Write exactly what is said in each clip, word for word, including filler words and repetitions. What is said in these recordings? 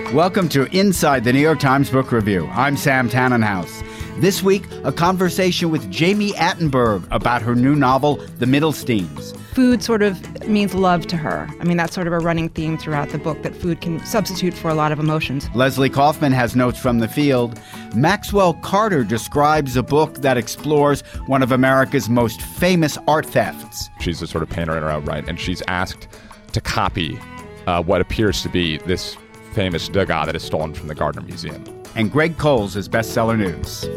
Welcome to Inside the New York Times Book Review. I'm Sam Tannenhouse. This week, a conversation with Jami Attenberg about her new novel, The Middlesteins. Food sort of means love to her. I mean, that's sort of a running theme throughout the book, that food can substitute for a lot of emotions. Leslie Kaufman has notes from the field. Maxwell Carter describes a book that explores one of America's most famous art thefts. She's a sort of painter in her own right, and she's asked to copy uh, what appears to be this famous Degas that is stolen from the Gardner Museum. And Greg Coles is bestseller news.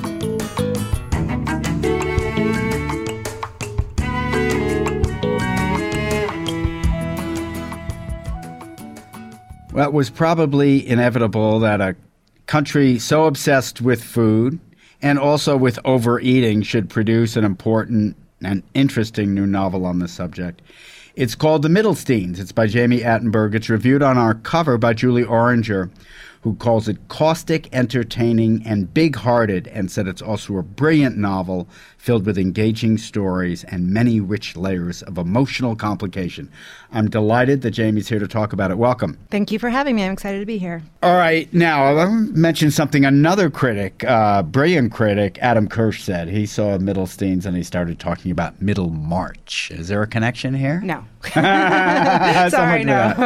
Well, it was probably inevitable that a country so obsessed with food and also with overeating should produce an important and interesting new novel on the subject. It's called The Middlesteins. It's by Jami Attenberg. It's reviewed on our cover by Julie Oranger, who calls it caustic, entertaining, and big-hearted, and said it's also a brilliant novel filled with engaging stories and many rich layers of emotional complication. I'm delighted that Jami's here to talk about it. Welcome. Thank you for having me. I'm excited to be here. All right. Now, I want to mention something another critic, uh, brilliant critic, Adam Kirsch, said. He saw Middlesteins and he started talking about Middlemarch. Is there a connection here? No. Sorry, no.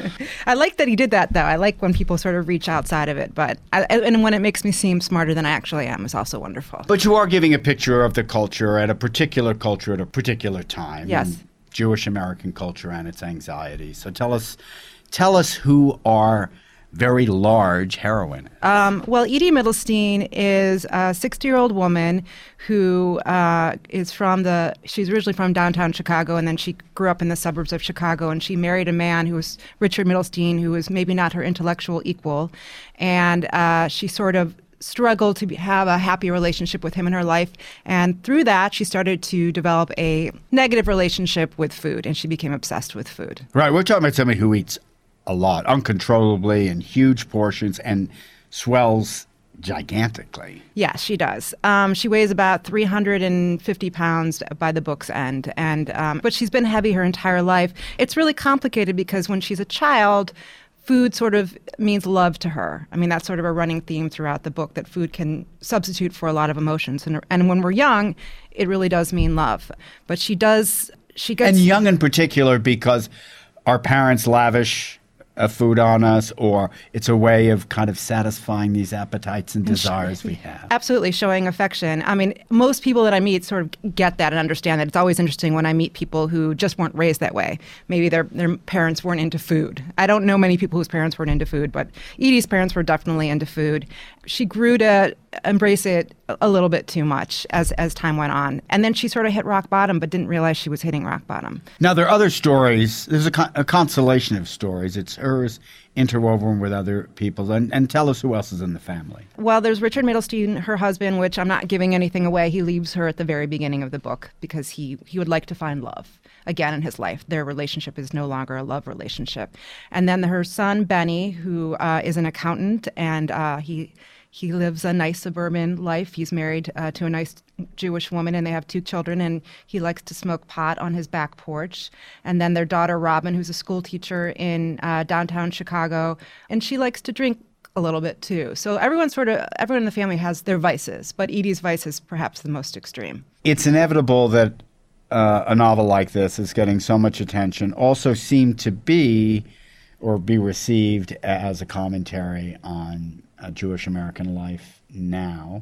I like that he did that, though. I like when people sort of reach outside of it. But I, and when it makes me seem smarter than I actually am is also wonderful. But you are giving a picture of the culture at a particular culture at a particular time. Yes. Jewish American culture and its anxieties. So tell us, tell us who our very large heroine is. Um, well, Edie Middlestein is a sixty-year-old woman who uh, is from the, she's originally from downtown Chicago, and then she grew up in the suburbs of Chicago, and she married a man who was Richard Middlestein, who was maybe not her intellectual equal, and uh, she sort of struggled to be, have a happy relationship with him in her life. And through that, she started to develop a negative relationship with food, and she became obsessed with food. Right. We're talking about somebody who eats a lot, uncontrollably, in huge portions, and swells gigantically. Yeah, she does. Um, she weighs about three hundred fifty pounds by the book's end. and um, But she's been heavy her entire life. It's really complicated because when she's a child, food sort of means love to her. I mean, that's sort of a running theme throughout the book, that food can substitute for a lot of emotions. And, and when we're young, it really does mean love. But she does, she gets... And young in particular because our parents lavish a food on us, or it's a way of kind of satisfying these appetites and desires we have. Absolutely, showing affection. I mean, most people that I meet sort of get that and understand that. It's always interesting when I meet people who just weren't raised that way. Maybe their their parents weren't into food. I don't know many people whose parents weren't into food, but Edie's parents were definitely into food. She grew to embrace it a little bit too much as, as time went on. And then she sort of hit rock bottom, but didn't realize she was hitting rock bottom. Now, there are other stories. There's a, con- a constellation of stories. It's hers interwoven with other people. And, and tell us who else is in the family. Well, there's Richard Middlestein, her husband, which I'm not giving anything away. He leaves her at the very beginning of the book because he, he would like to find love again in his life. Their relationship is no longer a love relationship. And then her son, Benny, who uh, is an accountant, and uh, he... He lives a nice suburban life. He's married uh, to a nice Jewish woman, and they have two children, and he likes to smoke pot on his back porch. And then their daughter, Robin, who's a school teacher in uh, downtown Chicago, and she likes to drink a little bit too. So everyone sort of, everyone in the family has their vices, but Edie's vice is perhaps the most extreme. It's inevitable that uh, a novel like this is getting so much attention, also seemed to be or be received as a commentary on Uh, Jewish American life now.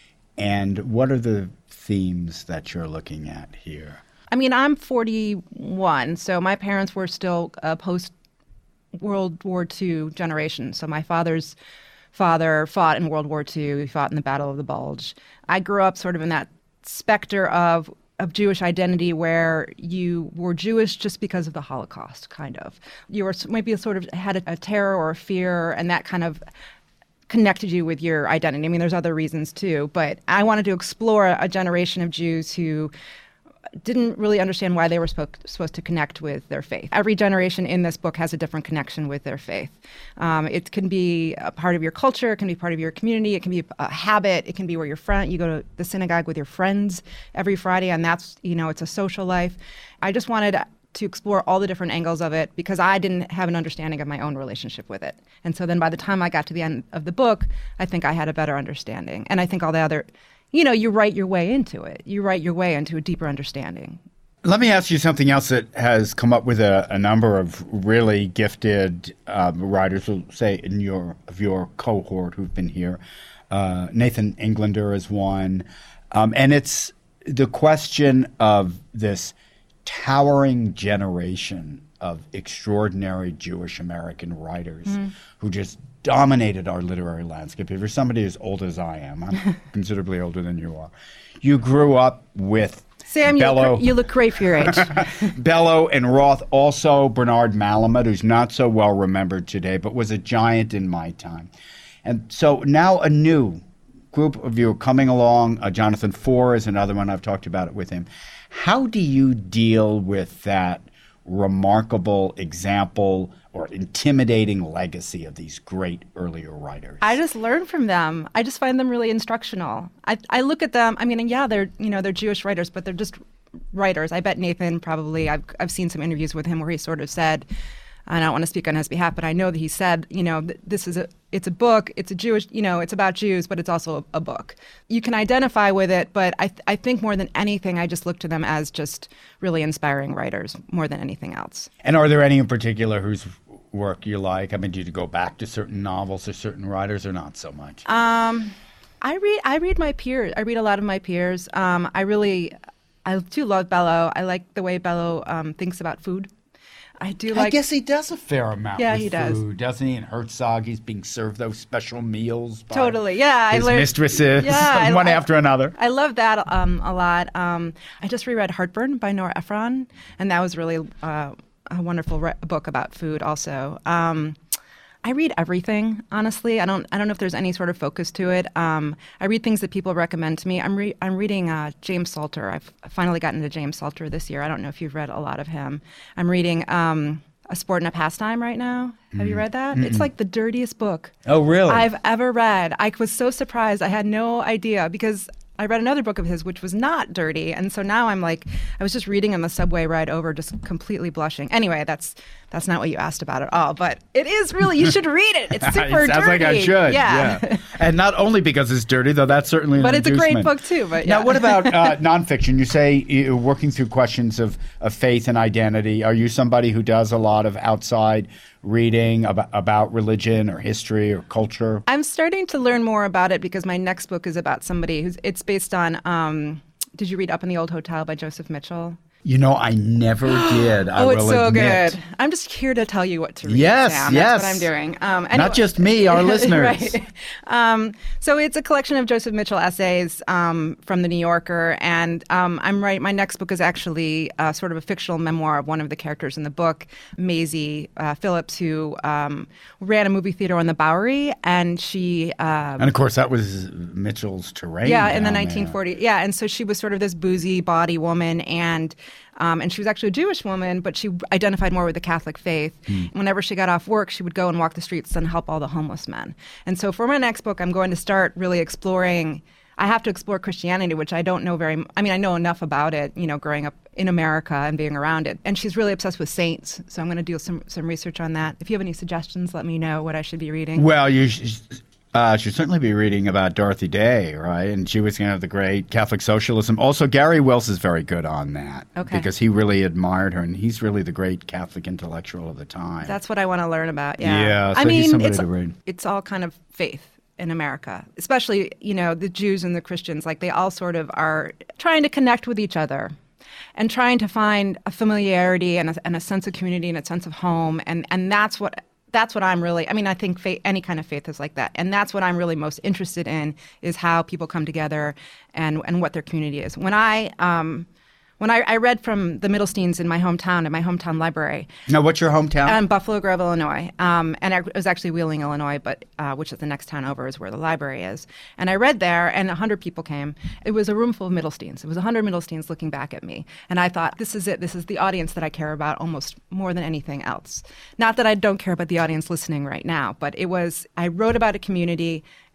And what are the themes that you're looking at here? I mean, I'm forty-one, so my parents were still a post-World War Two generation. So my father's father fought in World War Two. He fought in the Battle of the Bulge. I grew up sort of in that specter of of Jewish identity where you were Jewish just because of the Holocaust, kind of. You were maybe sort of had a, a terror or a fear, and that kind of connected you with your identity. I mean, there's other reasons too, but I wanted to explore a generation of Jews who didn't really understand why they were spo- supposed to connect with their faith. Every generation in this book has a different connection with their faith. Um, it can be a part of your culture, it can be part of your community, it can be a habit, it can be where you're friend. You go to the synagogue with your friends every Friday, and that's, you know, it's a social life. I just wanted to explore all the different angles of it because I didn't have an understanding of my own relationship with it. And so then by the time I got to the end of the book, I think I had a better understanding. And I think all the other, you know, you write your way into it. You write your way into a deeper understanding. Let me ask you something else that has come up with a, a number of really gifted uh, writers, we'll say in your of your cohort who've been here. Uh, Nathan Englander is one. Um, and it's the question of this towering generation of extraordinary Jewish American writers mm. who just dominated our literary landscape. If you're somebody as old as I am, I'm considerably older than you are, you grew up with Sam, Bellow. You, look, you look great for your age. Bellow and Roth, also Bernard Malamud, who's not so well remembered today, but was a giant in my time. And so now a new group of you are coming along. Uh, Jonathan Foer is another one. I've talked about it with him. How do you deal with that remarkable example or intimidating legacy of these great earlier writers? I just learn from them. I just find them really instructional. I, I look at them. I mean, yeah, they're you know they're Jewish writers, but they're just writers. I bet Nathan probably. I've I've seen some interviews with him where he sort of said, I don't want to speak on his behalf, but I know that he said, you know, this is a, it's a book, it's a Jewish, you know, it's about Jews, but it's also a, a book. You can identify with it, but I, th- I think more than anything, I just look to them as just really inspiring writers more than anything else. And are there any in particular whose work you like? I mean, do you go back to certain novels or certain writers or not so much? Um, I read, I read my peers. I read a lot of my peers. Um, I really, I do love Bellow. I like the way Bellow um, thinks about food. I do like. I guess he does a fair amount. Yeah, with he does, food, doesn't he? And Herzog, he's being served those special meals. By totally, yeah. His I learned, mistresses, yeah, one I, after another. I love that um, a lot. Um, I just reread Heartburn by Nora Ephron, and that was really uh, a wonderful re- book about food. Also, um, I read everything. Honestly, I don't. I don't know if there's any sort of focus to it. Um, I read things that people recommend to me. I'm re- I'm reading uh, James Salter. I've finally gotten to James Salter this year. I don't know if you've read a lot of him. I'm reading. Um, A Sport and a Pastime right now. Have mm. you read that? Mm-mm. It's like the dirtiest book oh, really? I've ever read. I was so surprised. I had no idea because I read another book of his which was not dirty. And so now I'm like, I was just reading on the subway ride over just completely blushing. Anyway, that's that's not what you asked about at all. But it is really, you should read it. It's super it sounds dirty. like I should. Yeah. yeah. And not only because it's dirty, though that's certainly an But it's inducement. a great book too. But yeah. Now, what about uh, nonfiction? You say you're working through questions of, of faith and identity. Are you somebody who does a lot of outside reading about, about religion or history or culture? I'm starting to learn more about it because my next book is about somebody who's, it's based on, um, did you read Up in the Old Hotel by Joseph Mitchell? You know, I never did. I oh, it's will so admit. good. I'm just here to tell you what to read, yes, Sam. yes. That's what I'm doing. Um, anyway. Not just me, our listeners. Right. Um, so it's a collection of Joseph Mitchell essays um, from The New Yorker, and um, I'm right. My next book is actually uh, sort of a fictional memoir of one of the characters in the book, Maisie uh, Phillips, who um, ran a movie theater on the Bowery, and she. Um, and of course, that was Mitchell's terrain. Yeah, in the down nineteen forties. there. Yeah, and so she was sort of this boozy body woman, and. Um, and she was actually a Jewish woman, but she identified more with the Catholic faith. Mm. Whenever she got off work, she would go and walk the streets and help all the homeless men. And so for my next book, I'm going to start really exploring, I have to explore Christianity, which I don't know very, I mean, I know enough about it, you know, growing up in America and being around it. And she's really obsessed with saints, so I'm going to do some, some research on that. If you have any suggestions, let me know what I should be reading. Well, you sh- uh, should certainly be reading about Dorothy Day, right? And she was, you know, the great Catholic socialism. Also, Gary Wills is very good on that. Okay. Because he really admired her, and he's really the great Catholic intellectual of the time. That's what I want to learn about, yeah. Yeah, so I mean, he's somebody it's, to read. It's all kind of faith in America, especially, you know, the Jews and the Christians. Like, they all sort of are trying to connect with each other and trying to find a familiarity and a, and a sense of community and a sense of home. And, and that's what... That's what I'm really, I mean, I think faith, any kind of faith is like that. And that's what I'm really most interested in, is how people come together and, and what their community is. When I um, when I, I read from the Middlesteins in my hometown, in my hometown library. Now, what's your hometown? Um, Buffalo Grove, Illinois. Um, and I, it was actually Wheeling, Illinois, but uh, which is the next town over is where the library is. And I read there, and one hundred people came. It was a room full of Middlesteins. It was one hundred Middlesteins looking back at me. And I thought, this is it. This is the audience that I care about almost more than anything else. Not that I don't care about the audience listening right now, but it was, I wrote about a community,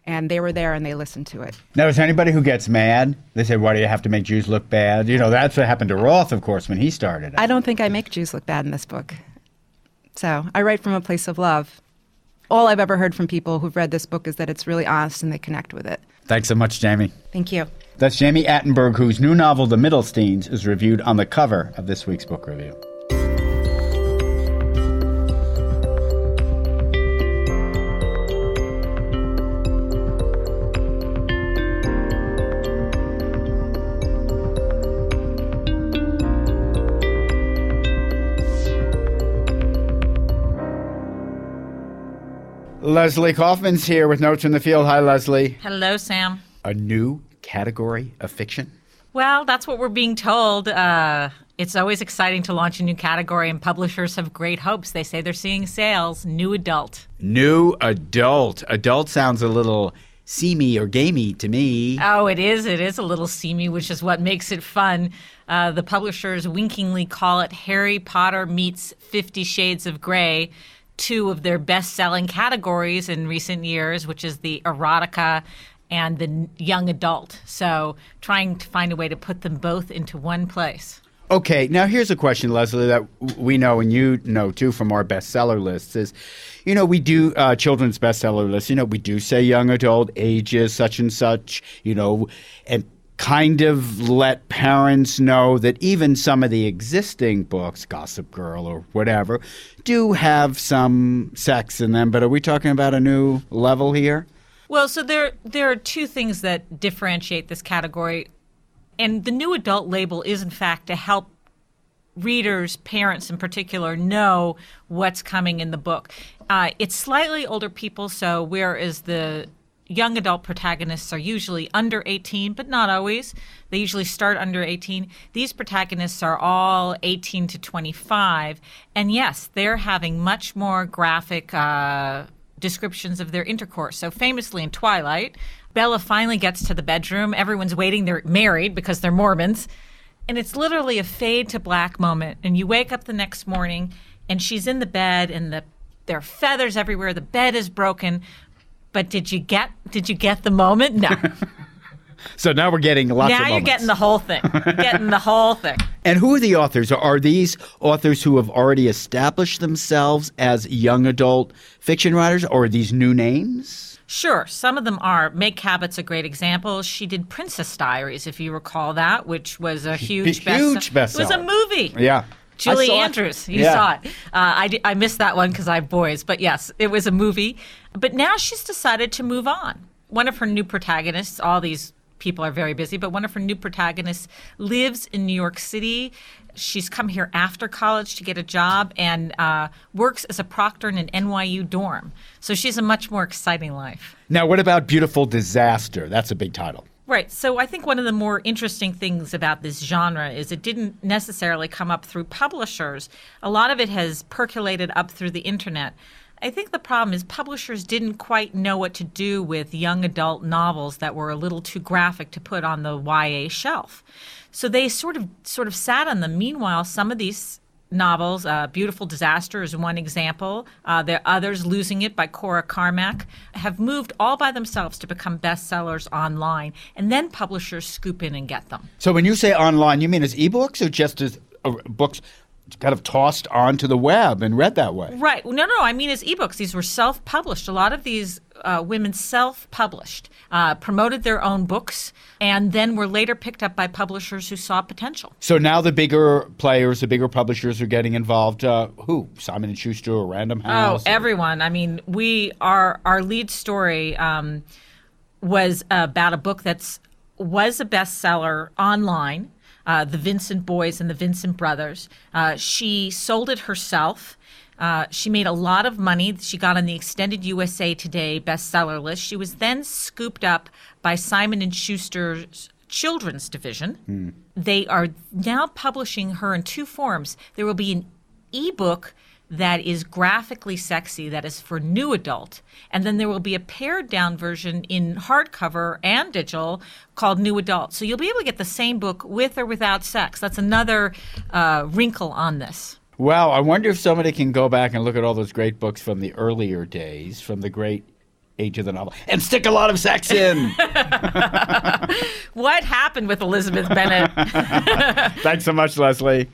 And they were there and they listened to it. Now, is there anybody who gets mad? They say, why do you have to make Jews look bad? You know, that's what happened to Roth, of course, when he started. I don't think I make Jews look bad in this book. So I write from a place of love. All I've ever heard from people who've read this book is that it's really honest and they connect with it. Thanks so much, Jamie. Thank you. That's Jamie Attenberg, whose new novel, The Middlesteins, is reviewed on the cover of this week's book review. Leslie Kaufman's here with Notes in the Field. Hi, Leslie. Hello, Sam. A new category of fiction? Well, that's what we're being told. Uh, it's always exciting to launch a new category, and publishers have great hopes. They say they're seeing sales. New adult. New adult. Adult sounds a little seamy or gamey to me. Oh, it is. It is a little seamy, which is what makes it fun. Uh, the publishers winkingly call it Harry Potter meets Fifty Shades of Grey, two of their best-selling categories in recent years, which is the erotica and the young adult. So trying to find a way to put them both into one place. Okay, now here's a question, Leslie, that we know and you know, too, from our bestseller lists is, you know, we do uh, children's bestseller lists. You know, we do say young adult, ages such and such, you know, and kind of let parents know that even some of the existing books, Gossip Girl or whatever, do have some sex in them. But are we talking about a new level here? Well, so there there are two things that differentiate this category. And the new adult label is, in fact, to help readers, parents in particular, know what's coming in the book. Uh, it's slightly older people, so whereas the young adult protagonists are usually under eighteen, but not always. They usually start under eighteen. These protagonists are all eighteen to twenty-five. And yes, they're having much more graphic uh, descriptions of their intercourse. So famously in Twilight, Bella finally gets to the bedroom. Everyone's waiting. They're married because they're Mormons. And it's literally a fade to black moment. And you wake up the next morning and she's in the bed and the there are feathers everywhere. The bed is broken. But did you get did you get the moment? No. So now we're getting lots now of moments. Now you're getting the whole thing. You're getting the whole thing. And who are the authors? Are these authors who have already established themselves as young adult fiction writers, or are these new names? Sure. Some of them are. Meg Cabot's a great example. She did Princess Diaries, if you recall that, which was a huge bestseller. Huge bestseller. It was a movie. Yeah. Julie Andrews, you yeah. saw it. Uh, I, I missed that one because I have boys. But yes, it was a movie. But now she's decided to move on. One of her new protagonists, all these people are very busy, but one of her new protagonists lives in New York City. She's come here after college to get a job and uh, works as a proctor in an N Y U dorm. So she's a much more exciting life. Now, what about Beautiful Disaster? That's a big title. Right. So I think one of the more interesting things about this genre is it didn't necessarily come up through publishers. A lot of it has percolated up through the internet. I think the problem is publishers didn't quite know what to do with young adult novels that were a little too graphic to put on the Y A shelf. So they sort of sort of sat on them. Meanwhile, some of these novels, uh, Beautiful Disaster is one example. Uh, there are others, Losing It by Cora Carmack, have moved all by themselves to become bestsellers online, and then publishers scoop in and get them. So when you say online, you mean as ebooks or just as uh, books kind of tossed onto the web and read that way? Right. No, no, I mean as ebooks. These were self-published. A lot of these uh, women self-published, uh, promoted their own books, and then were later picked up by publishers who saw potential. So now the bigger players, the bigger publishers are getting involved. Uh, who? Simon and Schuster or Random House? Oh, or? Everyone. I mean, we our our lead story um, was about a book that's was a bestseller online. Uh, the Vincent Boys and the Vincent Brothers. Uh, she sold it herself. Uh, she made a lot of money. She got on the extended U S A Today bestseller list. She was then scooped up by Simon and Schuster's children's division. Mm. They are now publishing her in two forms. There will be an ebook that is graphically sexy, that is for new adult. And then there will be a pared down version in hardcover and digital called New Adult. So you'll be able to get the same book with or without sex. That's another uh, wrinkle on this. Wow, I wonder if somebody can go back and look at all those great books from the earlier days, from the great age of the novel. And stick a lot of sex in. What happened with Elizabeth Bennet? Thanks so much, Leslie.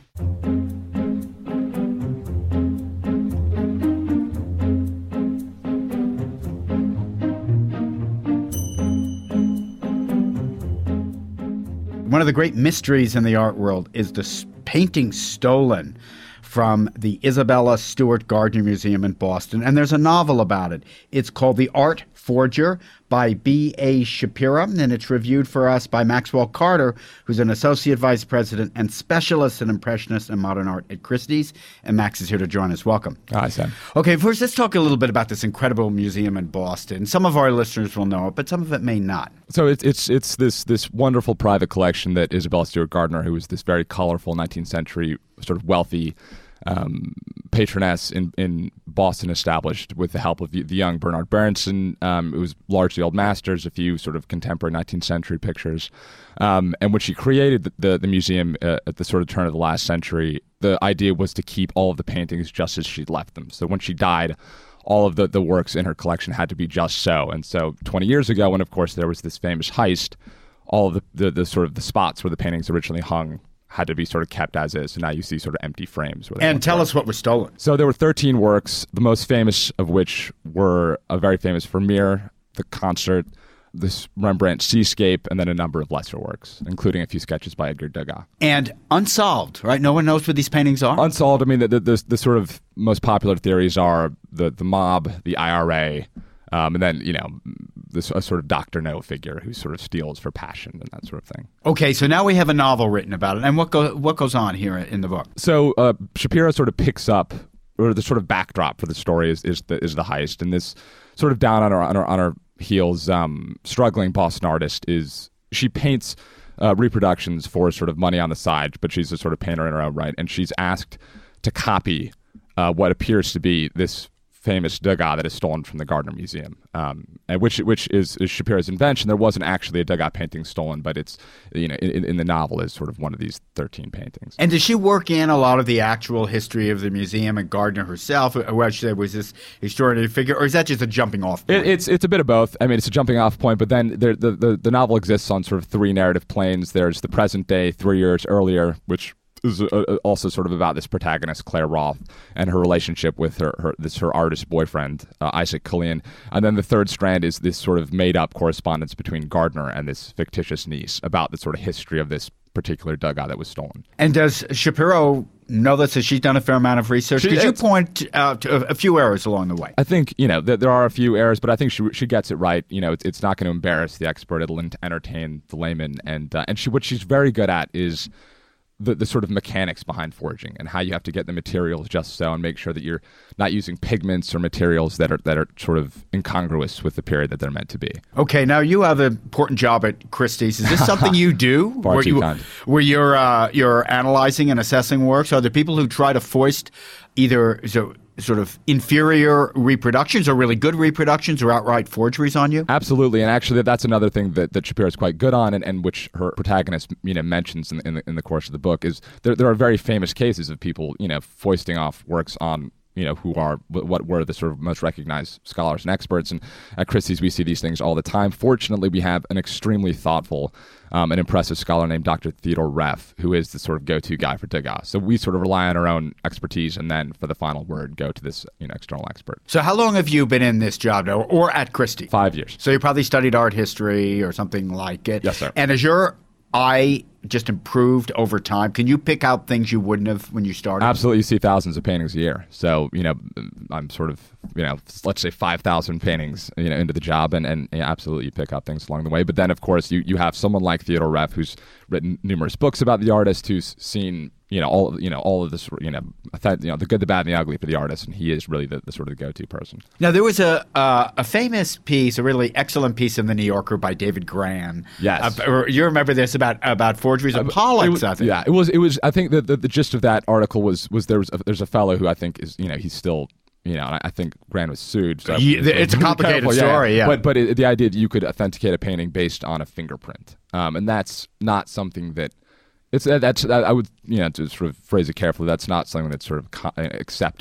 One of the great mysteries in the art world is the s- painting stolen from the Isabella Stewart Gardner Museum in Boston. And there's a novel about it. It's called The Art Forger by B A Shapira, and it's reviewed for us by Maxwell Carter, who's an associate vice president and specialist in Impressionist and modern art at Christie's. And Max is here to join us. Welcome. Hi, Sam. Okay, first let's talk a little bit about this incredible museum in Boston. Some of our listeners will know it, but some of it may not. So it's it's it's this this wonderful private collection that Isabella Stewart Gardner, who was this very colorful nineteenth century sort of wealthy um, patroness in, in Boston, established with the help of the, the young Bernard Berenson. Um, it was largely old masters, a few sort of contemporary nineteenth century pictures. Um, and when she created the, the, the museum uh, at the sort of turn of the last century, the idea was to keep all of the paintings just as she'd left them. So when she died, all of the, the works in her collection had to be just so. And so twenty years ago, when, of course, there was this famous heist, all of the, the, the sort of the spots where the paintings originally hung had to be sort of kept as is. So now you see sort of empty frames. And tell us what was stolen. So there were thirteen works, the most famous of which were a very famous Vermeer, the concert, this Rembrandt Seascape, and then a number of lesser works, including a few sketches by Edgar Degas. And unsolved, right? No one knows what these paintings are? Unsolved, I mean, the, the, the, the sort of most popular theories are the, the mob, the I R A, um, and then, you know, this a sort of Doctor No figure who sort of steals for passion and that sort of thing. Okay, so now we have a novel written about it. And what, go, what goes on here in the book? So uh, Shapira sort of picks up, or the sort of backdrop for the story is, is, the, is the heist. And this sort of down on her, on her, on her heels, um, struggling Boston artist is, she paints uh, reproductions for sort of money on the side, but she's a sort of painter in her own right. And she's asked to copy uh, what appears to be this famous Degas that is stolen from the Gardner Museum, um, and which which is, is Shapira's invention. There wasn't actually a Degas painting stolen, but it's, you know, in, in the novel is sort of one of these thirteen paintings. And does she work in a lot of the actual history of the museum and Gardner herself? Or I should say, was this extraordinary figure, or is that just a jumping off point? It, it's it's a bit of both. I mean, it's a jumping off point, but then there, the, the the novel exists on sort of three narrative planes. There's the present day, three years earlier, which is uh, also sort of about this protagonist, Claire Roth, and her relationship with her, her this her artist boyfriend, uh, Isaac Killian. And then the third strand is this sort of made-up correspondence between Gardner and this fictitious niece about the sort of history of this particular Degas that was stolen. And does Shapiro know this? Has she done a fair amount of research? She, Could you point out to a, a few errors along the way? I think, you know, th- there are a few errors, but I think she she gets it right. You know, it's, it's not going to embarrass the expert. It'll entertain the layman. And, uh, and she what she's very good at is The, the sort of mechanics behind forging and how you have to get the materials just so and make sure that you're not using pigments or materials that are that are sort of incongruous with the period that they're meant to be. Okay, now you have an important job at Christie's. Is this something you do? Far where too you, kind. Where you're, uh, you're analyzing and assessing works? Are there people who try to foist either so, sort of inferior reproductions or really good reproductions or outright forgeries on you? Absolutely, and actually that's another thing that, that Shapiro is quite good on, and, and which her protagonist, you know, mentions in, in, the, in the course of the book, is there, there are very famous cases of people, you know, foisting off works on, you know, who are what were the sort of most recognized scholars and experts. And at Christie's, we see these things all the time. Fortunately, we have an extremely thoughtful um, and impressive scholar named Doctor Theodore Reff, who is the sort of go-to guy for Degas. So we sort of rely on our own expertise, and then for the final word, go to this, you know, external expert. So how long have you been in this job now, or at Christie? Five years. So you probably studied art history or something like it. Yes, sir. And as your eye just improved over time, can you pick out things you wouldn't have when you started? Absolutely. You see thousands of paintings a year. So, you know, I'm sort of, you know, let's say five thousand paintings, you know, into the job, and, and yeah, absolutely you pick up things along the way. But then, of course, you, you have someone like Theodore Reff, who's written numerous books about the artist, who's seen, you know, all, you know, all of this, you know, you know, the good, the bad, and the ugly for the artist, and he is really the, the sort of the go-to person. Now, there was a uh, a famous piece, a really excellent piece in The New Yorker by David Gran. Yes. Uh, you remember this about about forgeries of Uh, Pollock's, it was, I think. Yeah, it was. It was. I think that the, the gist of that article was was there was a, there's a fellow who I think is, you know, he's still, you know, and I, I think Gran was sued. So Yeah, it's a complicated careful, story, yeah. But but it, the idea that you could authenticate a painting based on a fingerprint, um, and that's not something that. It's that's I would, you know, to sort of phrase it carefully. That's not something that's sort of co- accepted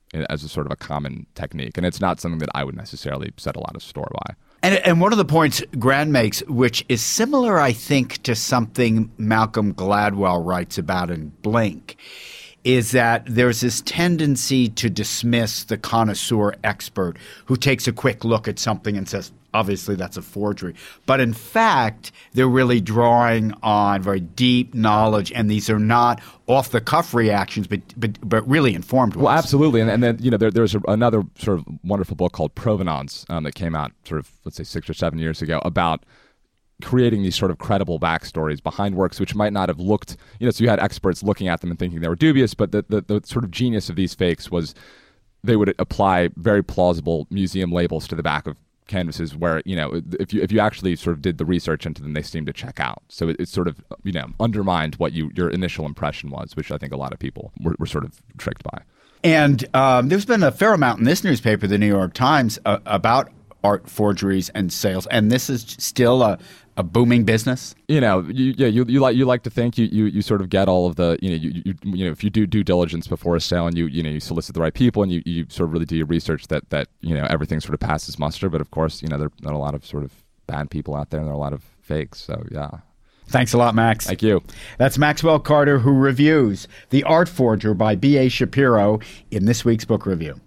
as a sort of a common technique. And it's not something that I would necessarily set a lot of store by. And, and one of the points Grant makes, which is similar, I think, to something Malcolm Gladwell writes about in Blink, is that there's this tendency to dismiss the connoisseur expert who takes a quick look at something and says, obviously that's a forgery. But in fact, they're really drawing on very deep knowledge, and these are not off-the-cuff reactions, but but, but really informed ones. Well, absolutely. And, and then, you know, there, there's a, another sort of wonderful book called Provenance um, that came out sort of, let's say, six or seven years ago about creating these sort of credible backstories behind works which might not have looked, you know, so you had experts looking at them and thinking they were dubious, but the, the, the sort of genius of these fakes was they would apply very plausible museum labels to the back of canvases where, you know, if you if you actually sort of did the research into them, they seemed to check out. So it, it sort of, you know, undermined what you your initial impression was, which I think a lot of people were, were sort of tricked by. And um, there's been a fair amount in this newspaper, the New York Times, uh, about art forgeries and sales, and this is still a, a booming business. You know, you, yeah, you you like you like to think you, you, you sort of get all of the, you know, you, you you know, if you do due diligence before a sale and you you know you solicit the right people and you, you sort of really do your research, that that you know everything sort of passes muster. But of course, you know, there are a lot of sort of bad people out there and there are a lot of fakes. So yeah. Thanks a lot, Max. Thank you. That's Maxwell Carter, who reviews The Art Forger by B A Shapiro in this week's book review.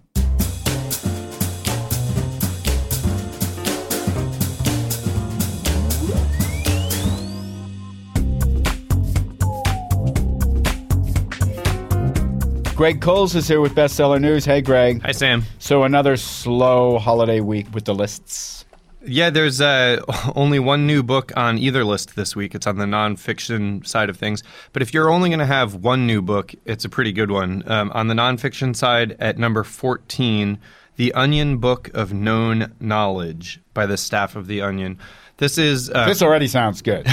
Greg Coles is here with Bestseller News. Hey, Greg. Hi, Sam. So another slow holiday week with the lists. Yeah, there's uh, only one new book on either list this week. It's on the nonfiction side of things. But if you're only going to have one new book, it's a pretty good one. Um, on the nonfiction side, at number fourteen, The Onion Book of Known Knowledge by the staff of The Onion. This is uh, this already sounds good.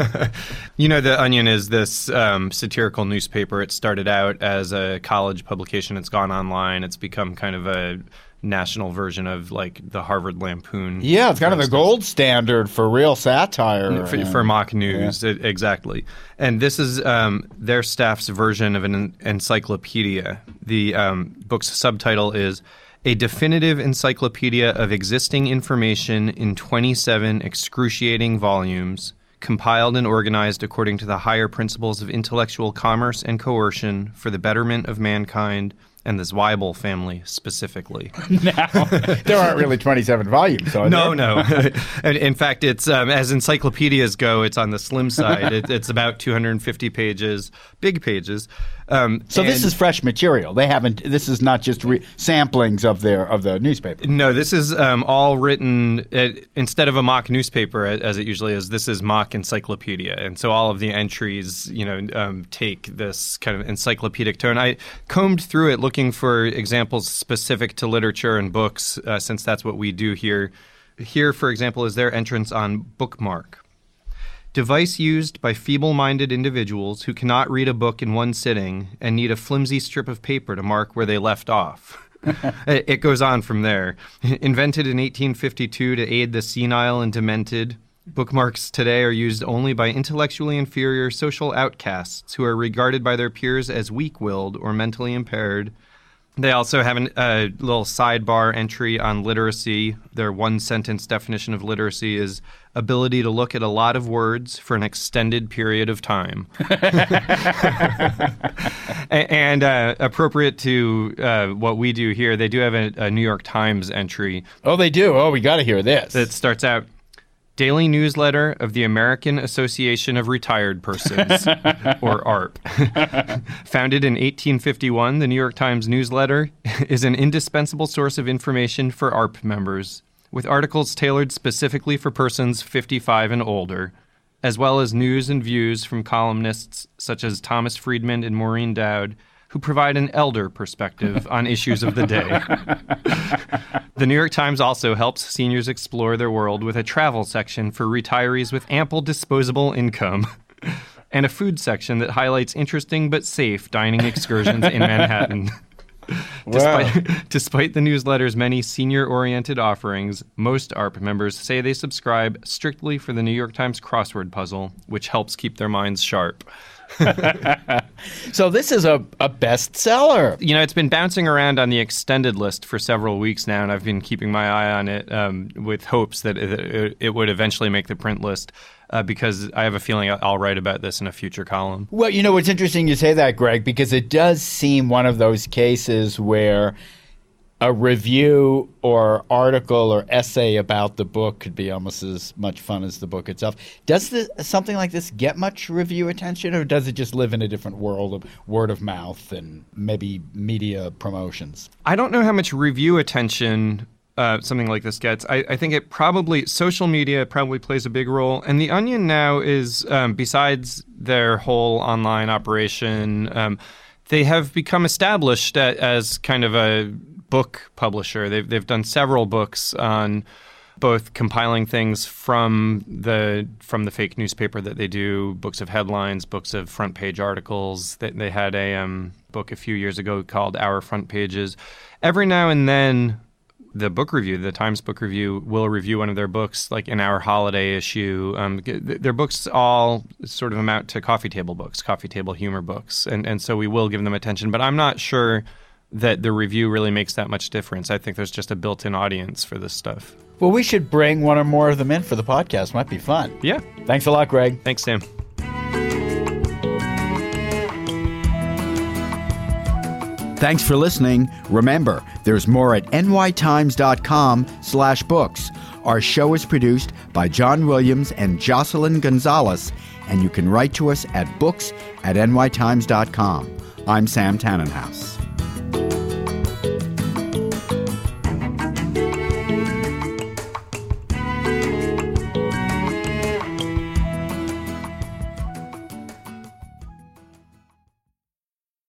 You know, The Onion is this um, satirical newspaper. It started out as a college publication. It's gone online. It's become kind of a national version of like the Harvard Lampoon. Yeah, it's kind of the gold standard for real satire. For, for mock news, yeah. it, exactly. And this is um, their staff's version of an encyclopedia. The um, book's subtitle is A Definitive Encyclopedia of Existing Information in twenty-seven Excruciating Volumes, compiled and organized according to the higher principles of intellectual commerce and coercion for the betterment of mankind and the Zweibel family specifically. Now, there aren't really twenty-seven volumes, are no, there? No, no. In fact, it's um, as encyclopedias go, it's on the slim side. It, it's about two hundred fifty pages, big pages. Um, so this is fresh material. They haven't. This is not just re- samplings of their of the newspaper. No, this is um, all written uh, instead of a mock newspaper, as it usually is. This is mock encyclopedia, and so all of the entries, you know, um, take this kind of encyclopedic tone. I combed through it, looking for examples specific to literature and books, uh, since that's what we do here. Here, for example, is their entrance on bookmark. Device used by feeble-minded individuals who cannot read a book in one sitting and need a flimsy strip of paper to mark where they left off. It goes on from there. Invented in eighteen fifty-two to aid the senile and demented, bookmarks today are used only by intellectually inferior social outcasts who are regarded by their peers as weak-willed or mentally impaired. They also have an, a little sidebar entry on literacy. Their one-sentence definition of literacy is ability to look at a lot of words for an extended period of time. And uh, appropriate to uh, what we do here, they do have a, a New York Times entry. Oh, they do? Oh, we got to hear this. That starts out, Daily Newsletter of the American Association of Retired Persons, or A R P. Founded in eighteen fifty-one, the New York Times newsletter is an indispensable source of information for A R P members, with articles tailored specifically for persons fifty-five and older, as well as news and views from columnists such as Thomas Friedman and Maureen Dowd, who provide an elder perspective on issues of the day. The New York Times also helps seniors explore their world with a travel section for retirees with ample disposable income, and a food section that highlights interesting but safe dining excursions in Manhattan. Wow. Despite, despite the newsletter's many senior-oriented offerings, most A R P members say they subscribe strictly for the New York Times crossword puzzle, which helps keep their minds sharp. So this is a, a bestseller. You know, it's been bouncing around on the extended list for several weeks now, and I've been keeping my eye on it um, with hopes that it, it would eventually make the print list. Uh, because I have a feeling I'll write about this in a future column. Well, you know, it's interesting you say that, Greg, because it does seem one of those cases where a review or article or essay about the book could be almost as much fun as the book itself. Does this, something like this get much review attention, or does it just live in a different world of word of mouth and maybe media promotions? I don't know how much review attention Uh, something like this gets. I, I think it probably, social media probably plays a big role. And The Onion now is, um, besides their whole online operation, um, they have become established a, as kind of a book publisher. They've, they've done several books on both compiling things from the from the fake newspaper that they do, books of headlines, books of front page articles. They, they had a um, book a few years ago called Our Front Pages. Every now and then, the book review, the Times Book Review, will review one of their books, like in our holiday issue. Um, their books all sort of amount to coffee table books, coffee table humor books, and and so we will give them attention. But I'm not sure that the review really makes that much difference. I think there's just a built-in audience for this stuff. Well, we should bring one or more of them in for the podcast. Might be fun. Yeah. Thanks a lot, Greg. Thanks, Sam. Thanks for listening. Remember, there's more at nytimes.com slash books. Our show is produced by John Williams and Jocelyn Gonzalez, and you can write to us at books at nytimes dot com. I'm Sam Tannenhouse.